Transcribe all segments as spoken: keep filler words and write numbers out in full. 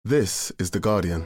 This is The Guardian.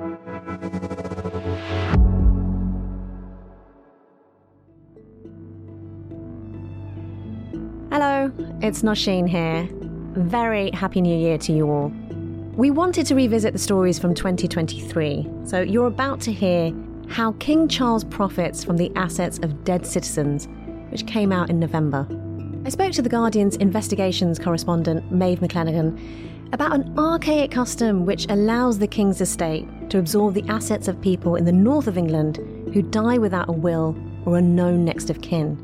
Hello, it's Nosheen here. Very happy new year to you all. We wanted to revisit the stories from twenty twenty-three, so you're about to hear how King Charles profits from the assets of dead citizens, which came out in November. I spoke to The Guardian's investigations correspondent, Maeve McClenaghan, about an archaic custom which allows the King's estate to absorb the assets of people in the north of England who die without a will or a known next of kin.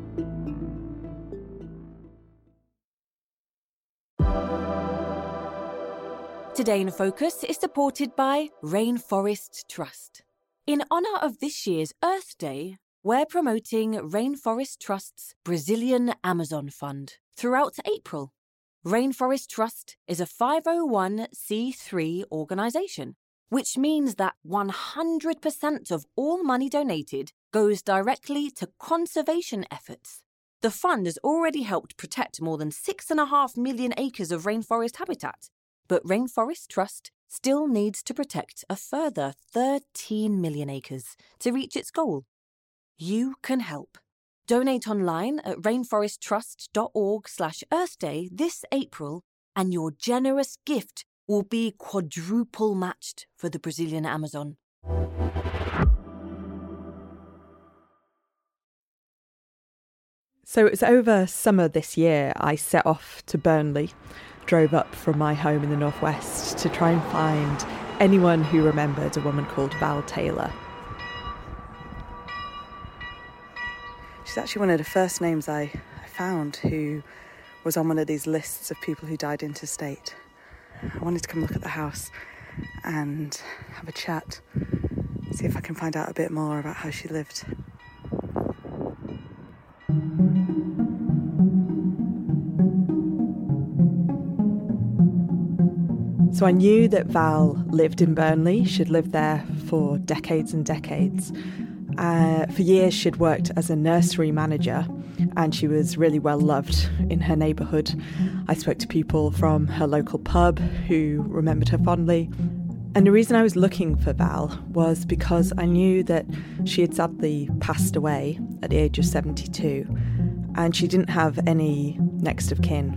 Today in Focus is supported by Rainforest Trust. In honour of this year's Earth Day, we're promoting Rainforest Trust's Brazilian Amazon Fund throughout April. Rainforest Trust is a five oh one c three organisation, which means that one hundred percent of all money donated goes directly to conservation efforts. The fund has already helped protect more than six point five million acres of rainforest habitat, but Rainforest Trust still needs to protect a further thirteen million acres to reach its goal. You can help. Donate online at rainforesttrust.org slash earthday this April, and your generous gift will be quadruple matched for the Brazilian Amazon. So it was over summer this year I set off to Burnley, drove up from my home in the northwest to try and find anyone who remembered a woman called Val Taylor. She's actually one of the first names I, I found who was on one of these lists of people who died interstate. I wanted to come look at the house and have a chat, see if I can find out a bit more about how she lived. So I knew that Val lived in Burnley. She'd lived there for decades and decades. Uh, for years she'd worked as a nursery manager, and she was really well loved in her neighbourhood. I spoke to people from her local pub who remembered her fondly. And the reason I was looking for Val was because I knew that she had sadly passed away at the age of seventy-two, and she didn't have any next of kin.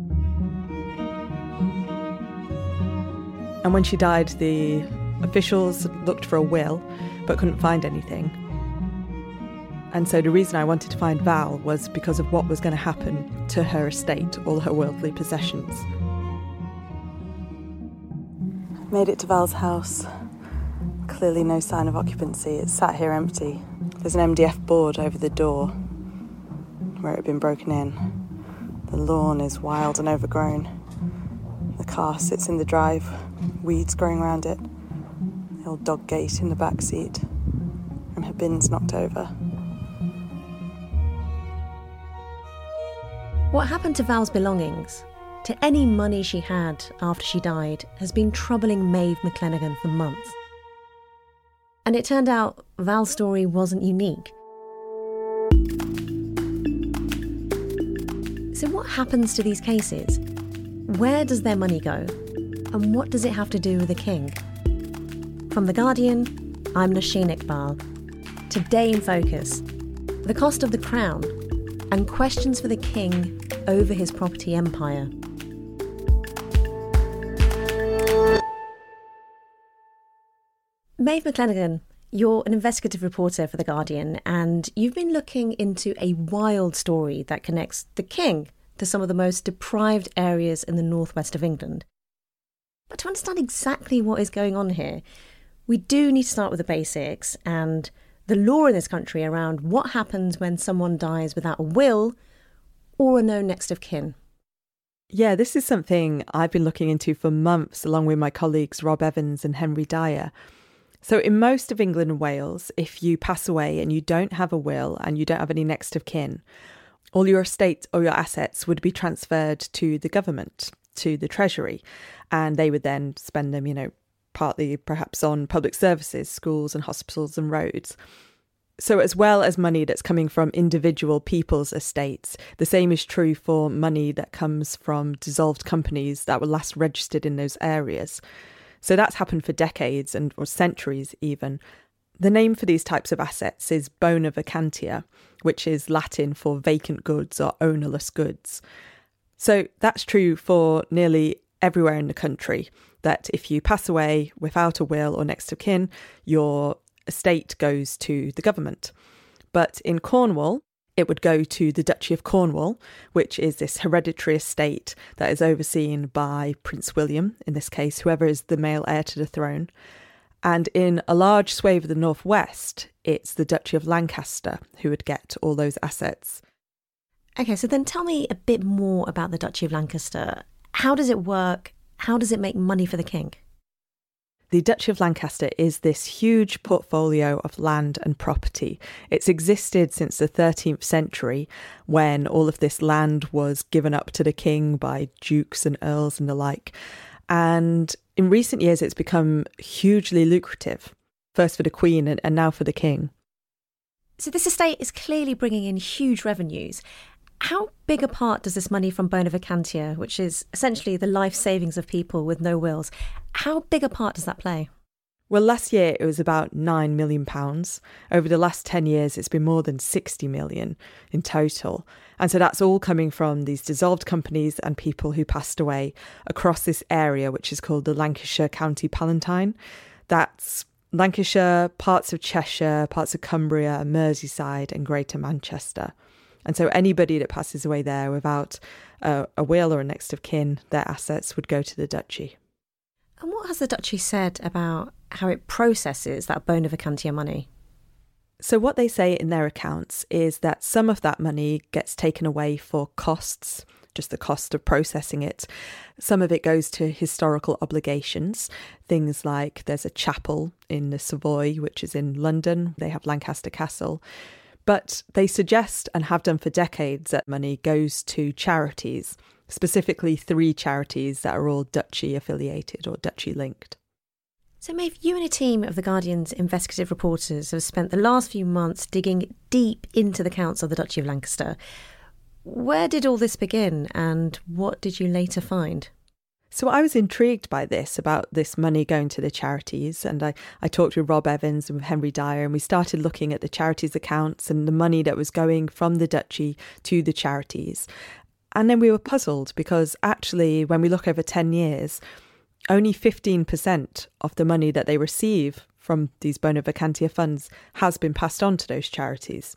And when she died, the officials looked for a will but couldn't find anything. And so the reason I wanted to find Val was because of what was going to happen to her estate, all her worldly possessions. Made it to Val's house. Clearly no sign of occupancy. It's sat here empty. There's an M D F board over the door where it had been broken in. The lawn is wild and overgrown. The car sits in the drive, weeds growing around it. The old dog gate in the back seat, and her bin's knocked over. What happened to Val's belongings, to any money she had after she died, has been troubling Maeve McClenaghan for months. And it turned out Val's story wasn't unique. So what happens to these cases? Where does their money go? And what does it have to do with the king? From The Guardian, I'm Nosheen Iqbal. Today in Focus, the cost of the crown and questions for the king over his property empire. Maeve McClenaghan, you're an investigative reporter for The Guardian, and you've been looking into a wild story that connects the king to some of the most deprived areas in the northwest of England. But to understand exactly what is going on here, we do need to start with the basics and the law in this country around what happens when someone dies without a will or a known next of kin. Yeah, this is something I've been looking into for months, along with my colleagues Rob Evans and Henry Dyer. So in most of England and Wales, if you pass away and you don't have a will and you don't have any next of kin, all your estate or your assets would be transferred to the government, to the Treasury, and they would then spend them, you know, partly perhaps on public services, schools and hospitals and roads. So as well as money that's coming from individual people's estates, the same is true for money that comes from dissolved companies that were last registered in those areas. So that's happened for decades and or centuries even. The name for these types of assets is bona vacantia, which is Latin for vacant goods or ownerless goods. So that's true for nearly everywhere in the country, that if you pass away without a will or next of kin, your estate goes to the government. But in Cornwall, it would go to the Duchy of Cornwall, which is this hereditary estate that is overseen by Prince William, in this case, whoever is the male heir to the throne. And in a large swathe of the northwest, it's the Duchy of Lancaster who would get all those assets. Okay, so then tell me a bit more about the Duchy of Lancaster. How does it work? How does it make money for the king? The Duchy of Lancaster is this huge portfolio of land and property. It's existed since the thirteenth century, when all of this land was given up to the king by dukes and earls and the like. And in recent years, it's become hugely lucrative, first for the Queen and, and now for the king. So this estate is clearly bringing in huge revenues. How big a part does this money from bona vacantia, which is essentially the life savings of people with no wills, how big a part does that play? Well, last year it was about nine million pounds. Over the last ten years, it's been more than sixty million in total. And so that's all coming from these dissolved companies and people who passed away across this area, which is called the Lancashire County Palatine. That's Lancashire, parts of Cheshire, parts of Cumbria, Merseyside and Greater Manchester. And so anybody that passes away there without a, a will or a next of kin, their assets would go to the duchy. And what has the duchy said about how it processes that bona vacantia money? So what they say in their accounts is that some of that money gets taken away for costs, just the cost of processing it. Some of it goes to historical obligations, things like there's a chapel in the Savoy, which is in London. They have Lancaster Castle. But they suggest, and have done for decades, that money goes to charities, specifically three charities that are all duchy affiliated or duchy linked. So Maeve, you and a team of The Guardian's investigative reporters have spent the last few months digging deep into the accounts of the Duchy of Lancaster. Where did all this begin and what did you later find? So I was intrigued by this, about this money going to the charities, and I, I talked with Rob Evans and with Henry Dyer, and we started looking at the charities' accounts and the money that was going from the duchy to the charities. And then we were puzzled because actually, when we look over ten years, only fifteen percent of the money that they receive from these bona vacantia funds has been passed on to those charities.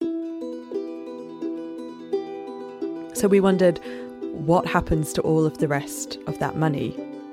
So we wondered, what happens to all of the rest of that money?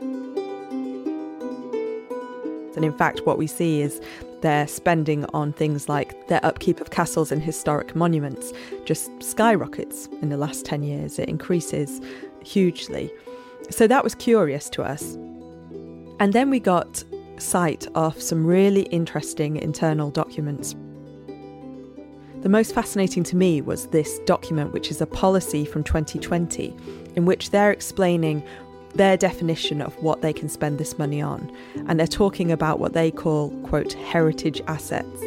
And in fact, what we see is their spending on things like their upkeep of castles and historic monuments just skyrockets in the last ten years. It increases hugely. So that was curious to us. And then we got sight of some really interesting internal documents. The most fascinating to me was this document, which is a policy from twenty twenty, in which they're explaining their definition of what they can spend this money on. And they're talking about what they call, quote, heritage assets.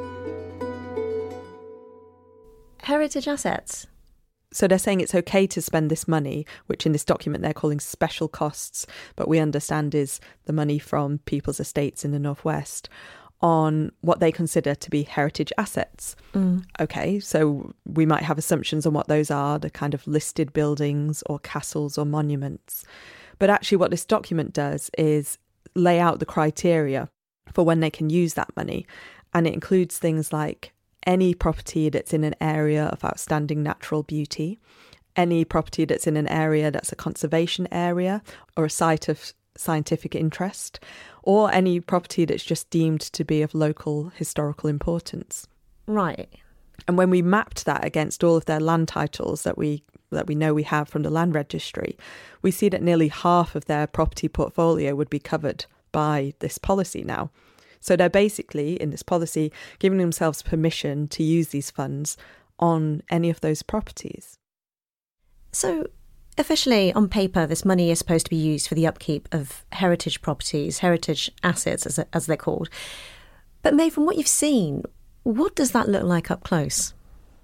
Heritage assets? So they're saying it's okay to spend this money, which in this document they're calling special costs, but we understand is the money from people's estates in the northwest, on what they consider to be heritage assets. Mm. Okay, so we might have assumptions on what those are, the kind of listed buildings or castles or monuments. But actually what this document does is lay out the criteria for when they can use that money. And it includes things like any property that's in an area of outstanding natural beauty, any property that's in an area that's a conservation area or a site of scientific interest, or any property that's just deemed to be of local historical importance. Right. And when we mapped that against all of their land titles that we that we know we have from the land registry, we see that nearly half of their property portfolio would be covered by this policy now. So they're basically, in this policy, giving themselves permission to use these funds on any of those properties. So officially, on paper, this money is supposed to be used for the upkeep of heritage properties, heritage assets, as, as they're called. But Maeve, from what you've seen, what does that look like up close?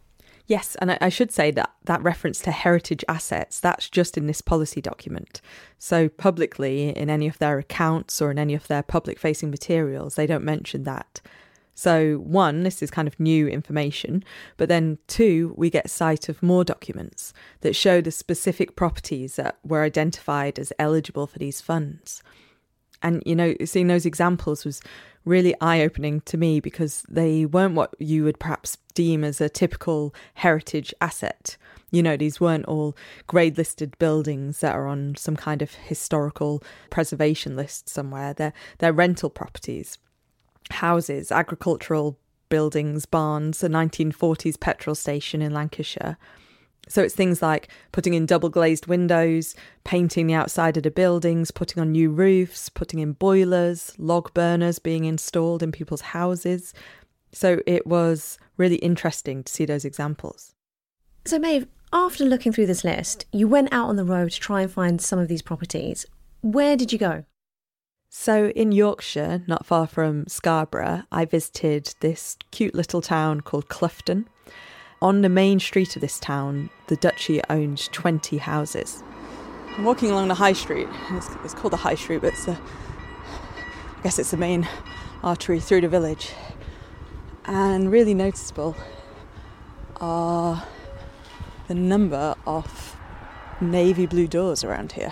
Yes, and I, I should say that that reference to heritage assets, that's just in this policy document. So publicly, in any of their accounts or in any of their public-facing materials, they don't mention that. So one, this is kind of new information, but then two, we get sight of more documents that show the specific properties that were identified as eligible for these funds. And, you know, seeing those examples was really eye-opening to me because they weren't what you would perhaps deem as a typical heritage asset. You know, these weren't all grade-listed buildings that are on some kind of historical preservation list somewhere. They're, they're rental properties, houses, agricultural buildings, barns, a nineteen forties petrol station in Lancashire. So it's things like putting in double glazed windows, painting the outside of the buildings, putting on new roofs, putting in boilers, log burners being installed in people's houses. So it was really interesting to see those examples. So Maeve, after looking through this list, you went out on the road to try and find some of these properties. Where did you go? So in Yorkshire, not far from Scarborough, I visited this cute little town called Cloughton. On the main street of this town, the duchy owned twenty houses. I'm walking along the high street. It's, it's called the high street, but it's the, I guess it's the main artery through the village. And really noticeable are the number of navy blue doors around here.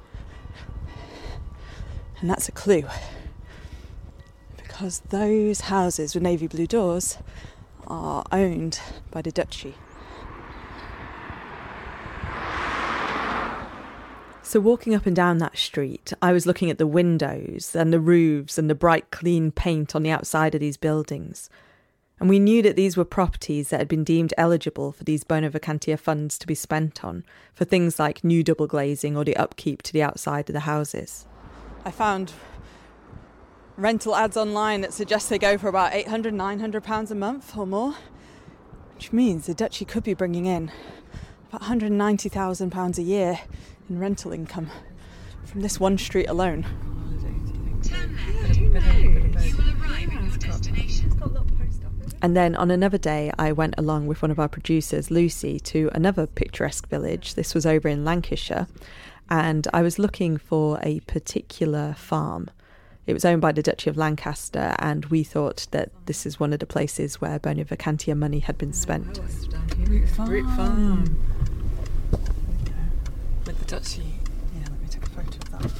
And that's a clue. Because those houses with navy blue doors are owned by the duchy. So walking up and down that street, I was looking at the windows and the roofs and the bright clean paint on the outside of these buildings. And we knew that these were properties that had been deemed eligible for these Bona Vacantia funds to be spent on, for things like new double glazing or the upkeep to the outside of the houses. I found rental ads online that suggest they go for about eight hundred, nine hundred pounds a month or more, which means the duchy could be bringing in about one hundred ninety thousand pounds a year in rental income from this one street alone. And then on another day, I went along with one of our producers, Lucy, to another picturesque village. This was over in Lancashire, and I was looking for a particular farm. It was owned by the Duchy of Lancaster, and we thought that this is one of the places where Bona Vacantia money had been spent. Root Farm. Root Farm. With the Duchy. Yeah, let me take a photo of that.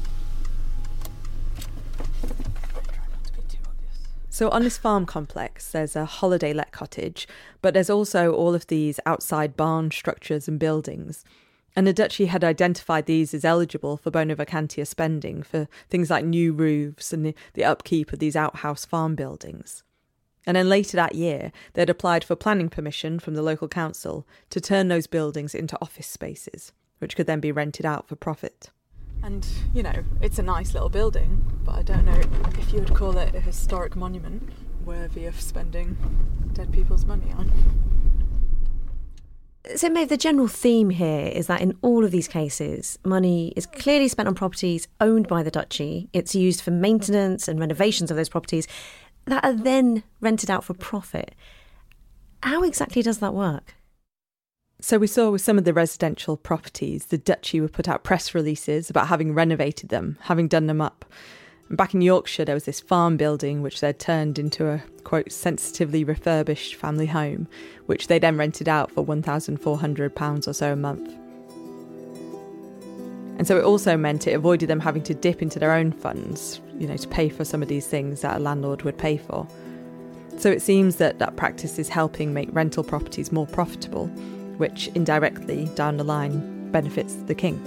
Try not to be too obvious. So on this farm complex, there's a holiday let cottage, but there's also all of these outside barn structures and buildings. And the Duchy had identified these as eligible for Bona Vacantia spending for things like new roofs and the, the upkeep of these outhouse farm buildings. And then later that year, they'd applied for planning permission from the local council to turn those buildings into office spaces, which could then be rented out for profit. And, you know, it's a nice little building, but I don't know if you would call it a historic monument worthy of spending dead people's money on. So Maeve, the general theme here is that in all of these cases, money is clearly spent on properties owned by the duchy. It's used for maintenance and renovations of those properties that are then rented out for profit. How exactly does that work? So we saw with some of the residential properties, the duchy would put out press releases about having renovated them, having done them up. And back in Yorkshire, there was this farm building which they'd turned into a, quote, sensitively refurbished family home, which they then rented out for one thousand four hundred pounds or so a month. And so it also meant it avoided them having to dip into their own funds, you know, to pay for some of these things that a landlord would pay for. So it seems that that practice is helping make rental properties more profitable, which indirectly, down the line, benefits the king.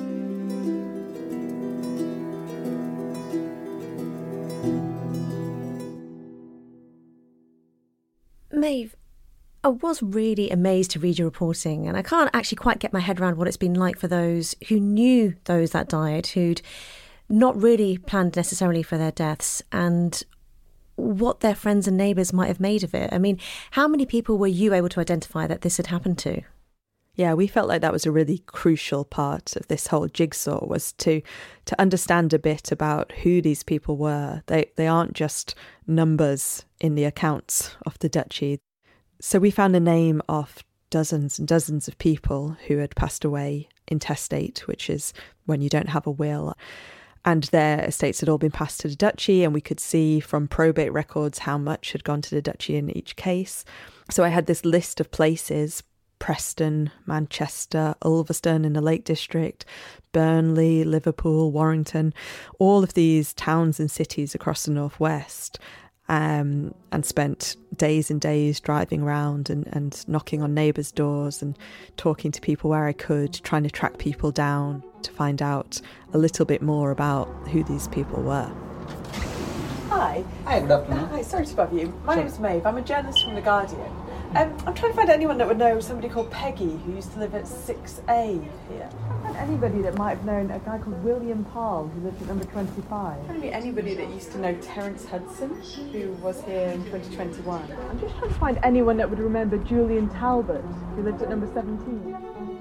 Maeve, I was really amazed to read your reporting, and I can't actually quite get my head around what it's been like for those who knew those that died, who'd not really planned necessarily for their deaths, and what their friends and neighbours might have made of it. I mean, how many people were you able to identify that this had happened to? Yeah, we felt like that was a really crucial part of this whole jigsaw, was to to understand a bit about who these people were. They they aren't just numbers in the accounts of the duchy. So we found the name of dozens and dozens of people who had passed away intestate, which is when you don't have a will. And their estates had all been passed to the duchy, and we could see from probate records how much had gone to the duchy in each case. So I had this list of places: Preston, Manchester, Ulverston in the Lake District, Burnley, Liverpool, Warrington, all of these towns and cities across the northwest, um, and spent days and days driving around and, and knocking on neighbours' doors and talking to people where I could, trying to track people down to find out a little bit more about who these people were. Hi. Hi, good afternoon. Hi, sorry to bother you. My name's Maeve. I'm a journalist from The Guardian. Um, I'm trying to find anyone that would know somebody called Peggy who used to live at six A here. I can't find anybody that might have known a guy called William Parle who lived at number twenty-five. I can't find anybody that used to know Terence Hudson who was here in twenty twenty-one. I'm just trying to find anyone that would remember Julian Talbot who lived at number seventeen.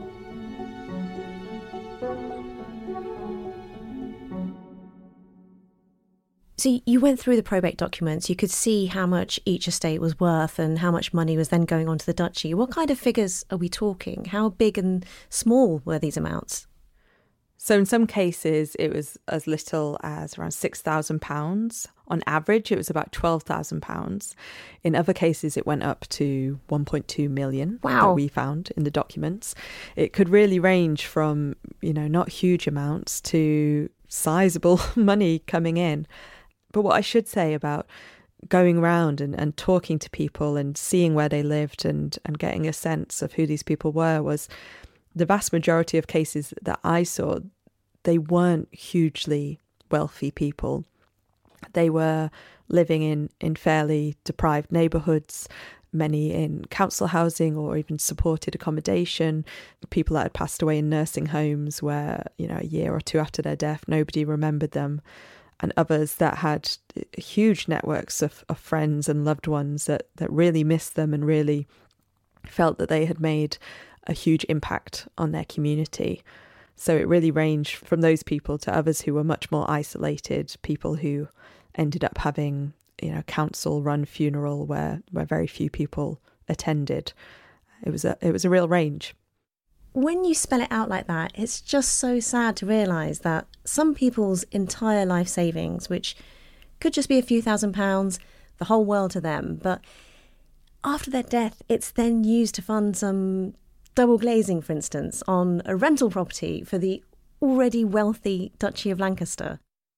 So you went through the probate documents. You could see how much each estate was worth and how much money was then going on to the duchy. What kind of figures are we talking? How big and small were these amounts? So in some cases, it was as little as around six thousand pounds. On average, it was about twelve thousand pounds. In other cases, it went up to one point two million. Wow. That we found in the documents. It could really range from, you know, not huge amounts to sizable money coming in. But what I should say about going around and, and talking to people and seeing where they lived and, and getting a sense of who these people were was the vast majority of cases that I saw, they weren't hugely wealthy people. They were living in, in fairly deprived neighbourhoods, many in council housing or even supported accommodation, people that had passed away in nursing homes where, you know, a year or two after their death, nobody remembered them. And others that had huge networks of, of friends and loved ones that, that really missed them and really felt that they had made a huge impact on their community. So it really ranged from those people to others who were much more isolated, people who ended up having, you know, council-run funeral where, where very few people attended. It was a it was a real range. When you spell it out like that, it's just so sad to realise that some people's entire life savings, which could just be a few thousand pounds, the whole world to them, but after their death, it's then used to fund some double glazing, for instance, on a rental property for the already wealthy Duchy of Lancaster.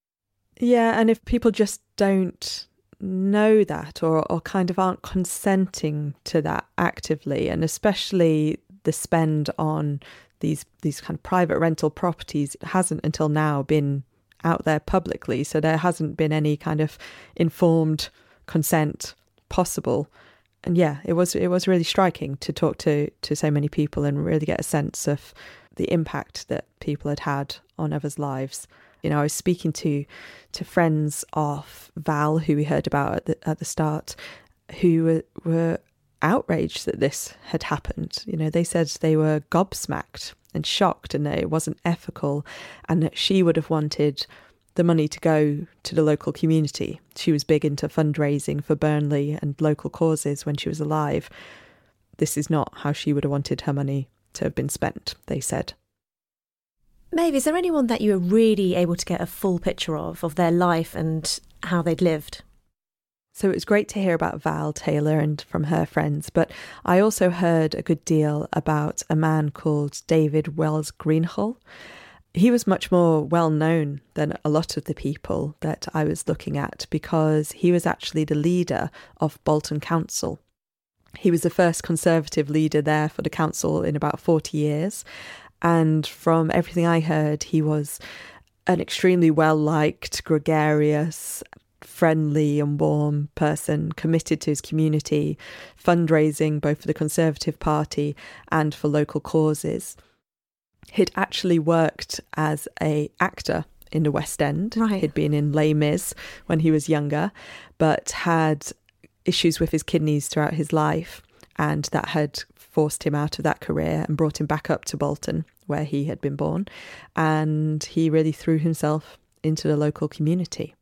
Yeah, and if people just don't know that or, or kind of aren't consenting to that actively, and especially the spend on these these kind of private rental properties hasn't until now been out there publicly. So there hasn't been any kind of informed consent possible. And yeah, it was it was really striking to talk to, to so many people and really get a sense of the impact that people had had on others' lives. You know, I was speaking to to friends of Val, who we heard about at the, at the start, who were, were outraged that this had happened. You know, they said they were gobsmacked and shocked and that it wasn't ethical and that she would have wanted the money to go to the local community. She was big into fundraising for Burnley and local causes when she was alive. This is not how she would have wanted her money to have been spent, they said. Maeve, is there anyone that you were really able to get a full picture of, of their life and how they'd lived? So it was great to hear about Val Taylor and from her friends, but I also heard a good deal about a man called David Wells Greenhull. He was much more well known than a lot of the people that I was looking at because he was actually the leader of Bolton Council. He was the first Conservative leader there for the council in about forty years. And from everything I heard, he was an extremely well-liked, gregarious, friendly and warm person, committed to his community, fundraising both for the Conservative Party and for local causes. He'd actually worked as a actor in the West End. Right. He'd been in Les Mis when he was younger, but had issues with his kidneys throughout his life, and that had forced him out of that career and brought him back up to Bolton, where he had been born, and he really threw himself into the local community.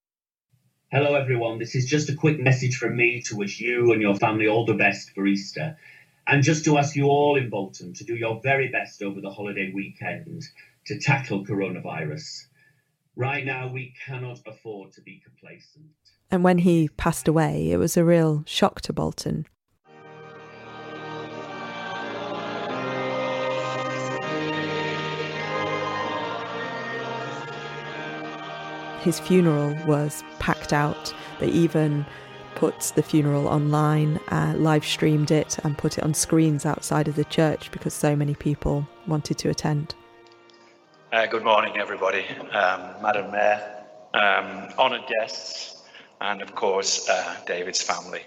Hello everyone, this is just a quick message from me to wish you and your family all the best for Easter. And just to ask you all in Bolton to do your very best over the holiday weekend to tackle coronavirus. Right now, we cannot afford to be complacent. And when he passed away, it was a real shock to Bolton. His funeral was packed out. They even put the funeral online, uh, live streamed it and put it on screens outside of the church because so many people wanted to attend. Uh, good morning, everybody. Um, Madam Mayor, um, honoured guests, and of course, uh, David's family.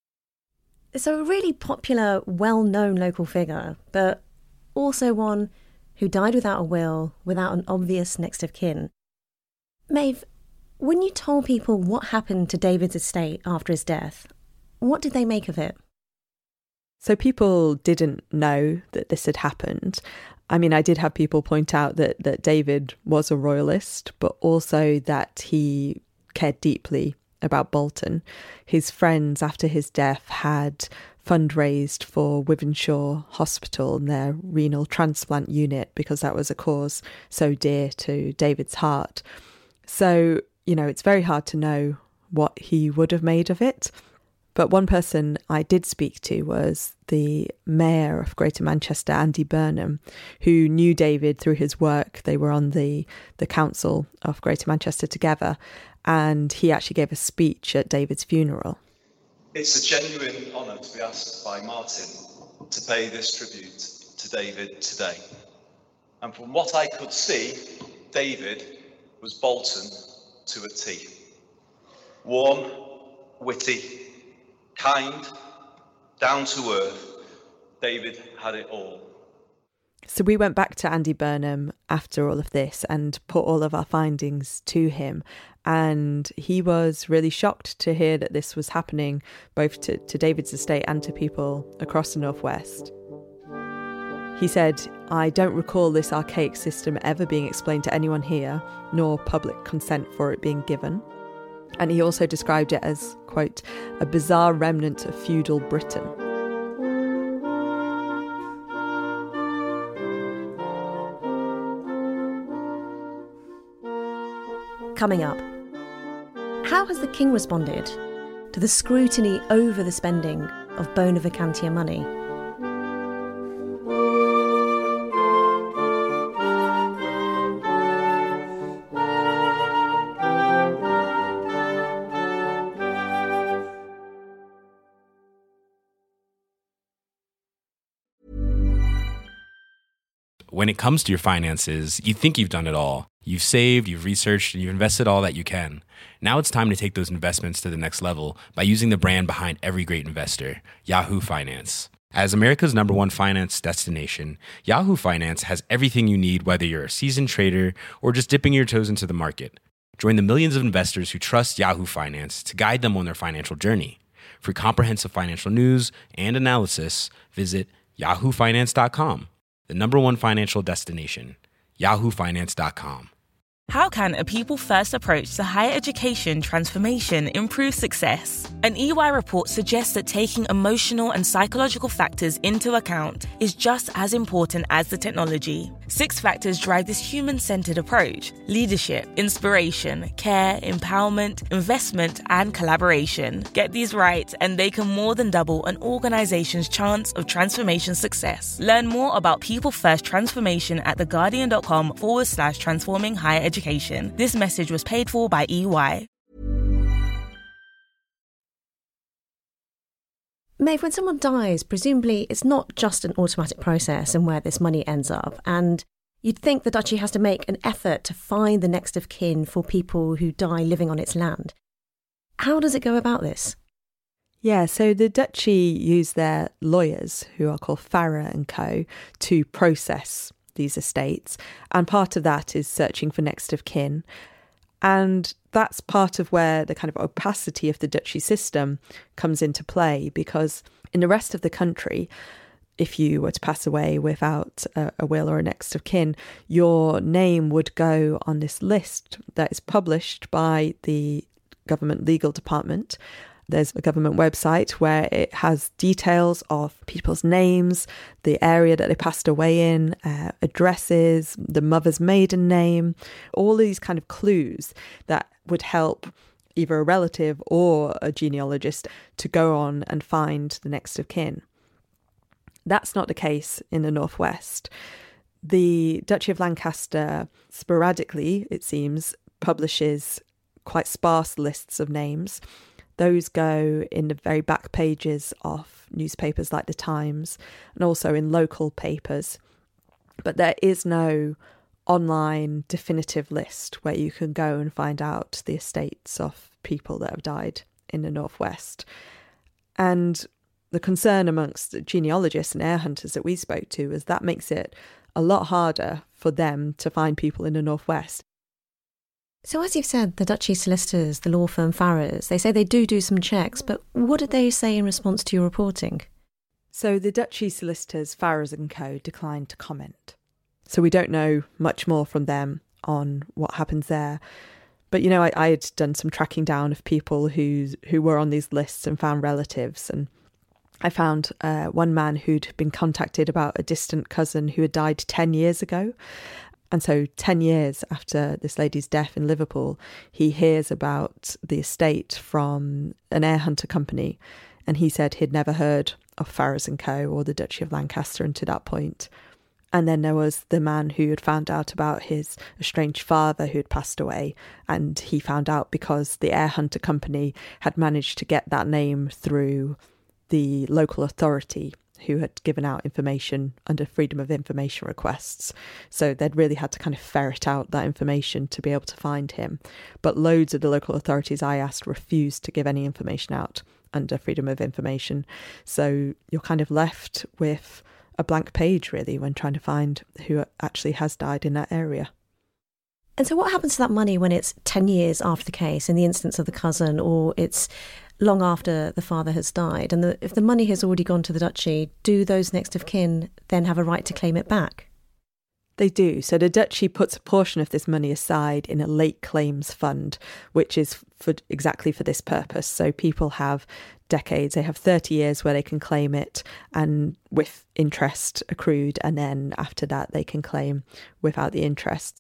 So a really popular, well-known local figure, but also one who died without a will, without an obvious next of kin. Maeve, when you told people what happened to David's estate after his death, what did they make of it? So people didn't know that this had happened. I mean, I did have people point out that, that David was a royalist, but also that he cared deeply about Bolton. His friends, after his death, had fundraised for Wythenshawe Hospital and their renal transplant unit because that was a cause so dear to David's heart. So, you know, it's very hard to know what he would have made of it. But one person I did speak to was the mayor of Greater Manchester, Andy Burnham, who knew David through his work. They were on the, the council of Greater Manchester together, and he actually gave a speech at David's funeral. It's a genuine honour to be asked by Martin to pay this tribute to David today. And from what I could see, David was Bolton to a T. Warm, witty, kind, down to earth. David had it all. So we went back to Andy Burnham after all of this and put all of our findings to him. And he was really shocked to hear that this was happening both to, to David's estate and to people across the Northwest. He said, "I don't recall this archaic system ever being explained to anyone here, nor public consent for it being given." And he also described it as, quote, "a bizarre remnant of feudal Britain." Coming up, how has the King responded to the scrutiny over the spending of bona vacantia money? When it comes to your finances, you think you've done it all. You've saved, you've researched, and you've invested all that you can. Now it's time to take those investments to the next level by using the brand behind every great investor, Yahoo Finance. As America's number one finance destination, Yahoo Finance has everything you need, whether you're a seasoned trader or just dipping your toes into the market. Join the millions of investors who trust Yahoo Finance to guide them on their financial journey. For comprehensive financial news and analysis, visit yahoo finance dot com. The number one financial destination, yahoo finance dot com. How can a people-first approach to higher education transformation improve success? An E Y report suggests that taking emotional and psychological factors into account is just as important as the technology. Six factors drive this human-centered approach: leadership, inspiration, care, empowerment, investment, and collaboration. Get these right, and they can more than double an organization's chance of transformation success. Learn more about people-first transformation at theguardian.com forward slash transforming higher education. Education. This message was paid for by E Y. Maeve, when someone dies, presumably it's not just an automatic process and where this money ends up. And you'd think the Duchy has to make an effort to find the next of kin for people who die living on its land. How does it go about this? Yeah, so the Duchy use their lawyers, who are called Farrer and Co, to process these estates, and part of that is searching for next of kin. And that's part of where the kind of opacity of the Duchy system comes into play, because in the rest of the country, if you were to pass away without a, a will or a next of kin, your name would go on this list that is published by the government legal department. There's a government website where it has details of people's names, the area that they passed away in, uh, addresses, the mother's maiden name, all these kind of clues that would help either a relative or a genealogist to go on and find the next of kin. That's not the case in the Northwest. The Duchy of Lancaster sporadically, it seems, publishes quite sparse lists of names. Those go in the very back pages of newspapers like The Times and also in local papers. But there is no online definitive list where you can go and find out the estates of people that have died in the Northwest. And the concern amongst genealogists and heir hunters that we spoke to is that makes it a lot harder for them to find people in the Northwest. So as you've said, the Duchy solicitors, the law firm Farrers, they say they do do some checks, but what did they say in response to your reporting? So the Duchy solicitors, Farrers and Co, declined to comment. So we don't know much more from them on what happens there. But, you know, I, I had done some tracking down of people who, who were on these lists and found relatives. And I found uh, one man who'd been contacted about a distant cousin who had died ten years ago. And so ten years after this lady's death in Liverpool, he hears about the estate from an heir hunter company. And he said he'd never heard of Farrers and Co or the Duchy of Lancaster until that point. And then there was the man who had found out about his estranged father who had passed away. And he found out because the heir hunter company had managed to get that name through the local authority who had given out information under Freedom of Information requests. So they'd really had to kind of ferret out that information to be able to find him. But loads of the local authorities I asked refused to give any information out under Freedom of Information. So you're kind of left with a blank page, really, when trying to find who actually has died in that area. And so what happens to that money when it's ten years after the case, in the instance of the cousin, or it's long after the father has died? And the, if the money has already gone to the duchy, do those next of kin then have a right to claim it back? They do. So the duchy puts a portion of this money aside in a late claims fund, which is for exactly for this purpose. So people have decades, they have thirty years where they can claim it and with interest accrued. And then after that, they can claim without the interest.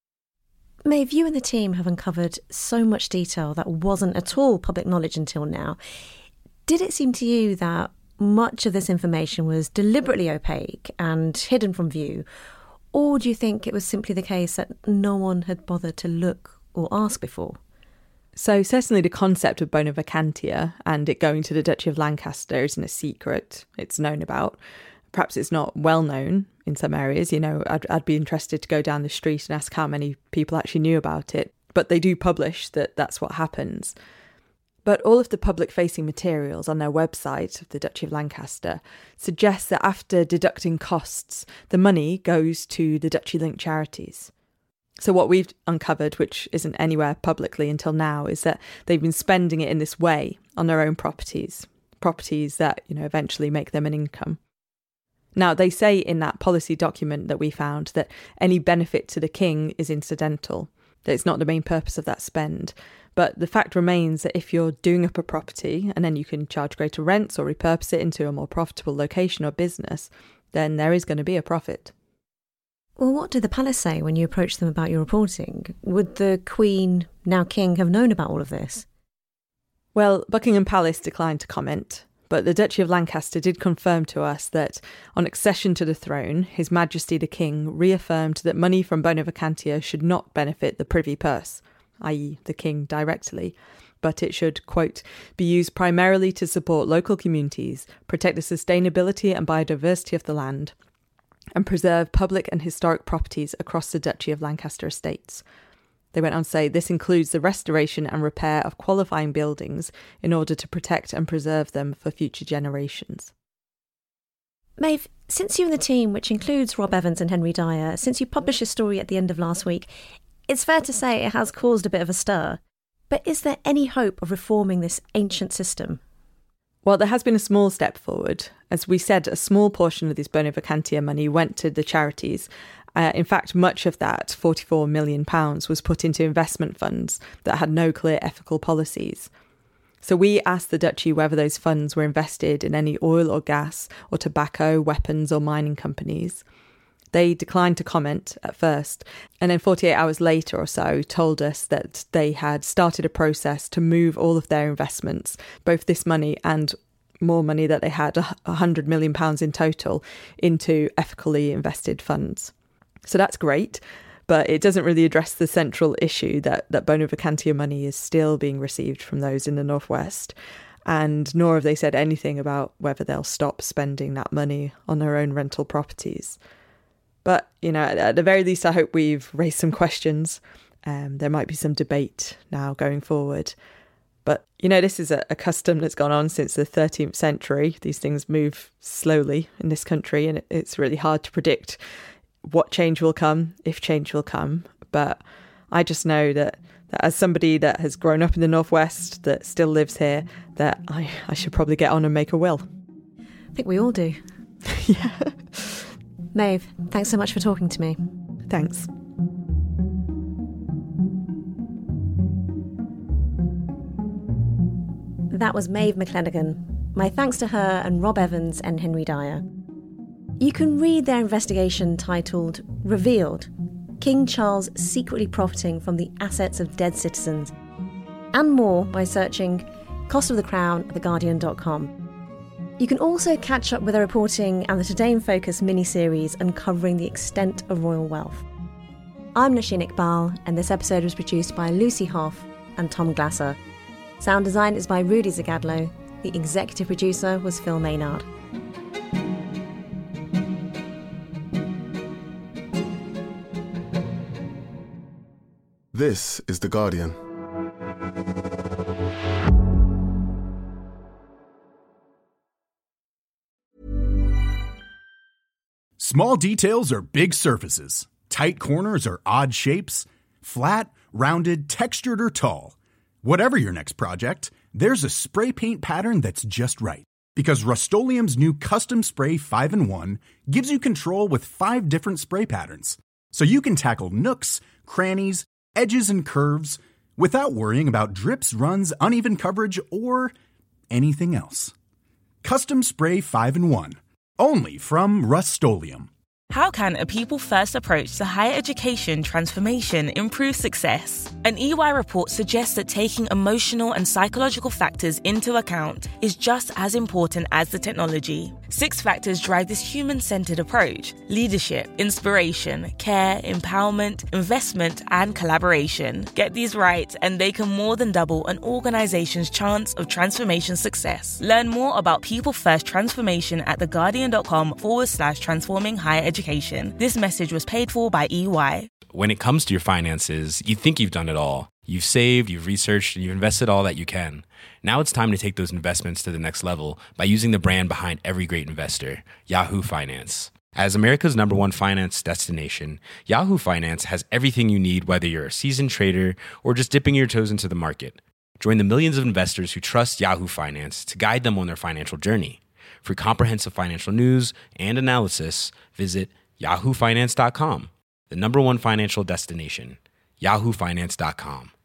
Maeve, you and the team have uncovered so much detail that wasn't at all public knowledge until now. Did it seem to you that much of this information was deliberately opaque and hidden from view? Or do you think it was simply the case that no one had bothered to look or ask before? So certainly the concept of bona vacantia and it going to the Duchy of Lancaster isn't a secret. It's known about. Perhaps it's not well known in some areas. You know, I'd, I'd be interested to go down the street and ask how many people actually knew about it. But they do publish that that's what happens. But all of the public-facing materials on their website of the Duchy of Lancaster suggest that after deducting costs, the money goes to the Duchy-linked charities. So what we've uncovered, which isn't anywhere publicly until now, is that they've been spending it in this way on their own properties, properties that, you know, eventually make them an income. Now, they say in that policy document that we found that any benefit to the king is incidental, that it's not the main purpose of that spend. But the fact remains that if you're doing up a property and then you can charge greater rents or repurpose it into a more profitable location or business, then there is going to be a profit. Well, what did the palace say when you approached them about your reporting? Would the Queen, now King, have known about all of this? Well, Buckingham Palace declined to comment, but the Duchy of Lancaster did confirm to us that on accession to the throne, His Majesty the King reaffirmed that money from bona vacantia should not benefit the privy purse, that is the King directly, but it should, quote, be used primarily to support local communities, protect the sustainability and biodiversity of the land, and preserve public and historic properties across the Duchy of Lancaster estates. They went on to say this includes the restoration and repair of qualifying buildings in order to protect and preserve them for future generations. Maeve, since you and the team, which includes Rob Evans and Henry Dyer, since you published a story at the end of last week, it's fair to say it has caused a bit of a stir. But is there any hope of reforming this ancient system? Well, there has been a small step forward. As we said, a small portion of this bona vacantia money went to the charities. Uh, in fact, much of that, forty-four million pounds, was put into investment funds that had no clear ethical policies. So we asked the Duchy whether those funds were invested in any oil or gas or tobacco, weapons or mining companies. They declined to comment at first, and then forty-eight hours later or so told us that they had started a process to move all of their investments, both this money and more money that they had, one hundred million pounds in total, into ethically invested funds. So that's great, but it doesn't really address the central issue that, that Bona Vacantia money is still being received from those in the Northwest. And nor have they said anything about whether they'll stop spending that money on their own rental properties. But, you know, at the very least, I hope we've raised some questions. Um, there might be some debate now going forward. But, you know, this is a, a custom that's gone on since the thirteenth century. These things move slowly in this country, and it, it's really hard to predict what change will come, if change will come. But I just know that, that as somebody that has grown up in the Northwest, that still lives here, that I, I should probably get on and make a will. I think we all do. Yeah. Maeve, thanks so much for talking to me. Thanks. That was Maeve McClenaghan. My thanks to her and Rob Evans and Henry Dyer. You can read their investigation titled Revealed: King Charles Secretly Profiting from the Assets of Dead Citizens, and more by searching Cost of the Crown at the guardian dot com. You can also catch up with their reporting and the Today in Focus mini-series uncovering the extent of royal wealth. I'm Nosheen Iqbal, and this episode was produced by Lucy Hoff and Tom Glasser. Sound design is by Rudy Zagadlo. The executive producer was Phil Maynard. This is The Guardian. Small details are big surfaces. Tight corners are odd shapes. Flat, rounded, textured, or tall. Whatever your next project, there's a spray paint pattern that's just right. Because Rust-Oleum's new Custom Spray five in one gives you control with five different spray patterns. So you can tackle nooks, crannies, edges, and curves without worrying about drips, runs, uneven coverage, or anything else. Custom Spray five in one. Only from Rust-Oleum. How can a people-first approach to higher education transformation improve success? An E Y report suggests that taking emotional and psychological factors into account is just as important as the technology. Six factors drive this human-centered approach: leadership, inspiration, care, empowerment, investment, and collaboration. Get these right, and they can more than double an organization's chance of transformation success. Learn more about people-first transformation at theguardian.com forward slash transforming higher education. Education. This message was paid for by E Y. When it comes to your finances, you think you've done it all. You've saved, you've researched, and you've invested all that you can. Now it's time to take those investments to the next level by using the brand behind every great investor, Yahoo Finance. As America's number one finance destination, Yahoo Finance has everything you need, whether you're a seasoned trader or just dipping your toes into the market. Join the millions of investors who trust Yahoo Finance to guide them on their financial journey. For comprehensive financial news and analysis, visit yahoo finance dot com, the number one financial destination, yahoo finance dot com.